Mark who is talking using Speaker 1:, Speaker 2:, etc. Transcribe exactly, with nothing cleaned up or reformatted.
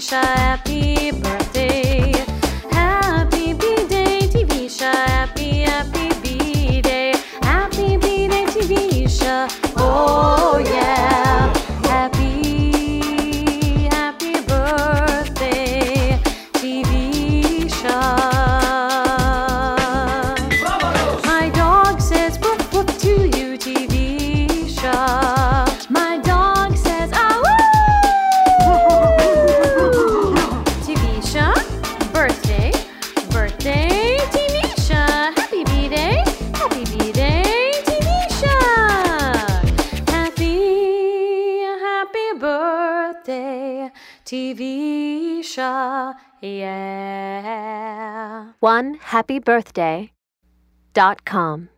Speaker 1: Sha, happy birthday. Happy B-Day, T V Sha, happy, happy B-Day. Happy B-Day, T V Sha, oh yeah. Happy, happy birthday, T V Sha. My dog says woof woof to you, T V Sha. My dog says ah woo. T V Sha, birthday, birthday, T V Sha. Happy B-Day, happy B-Day, T V Sha. Happy, happy birthday, T V Sha, yeah.
Speaker 2: one happy birthday dot com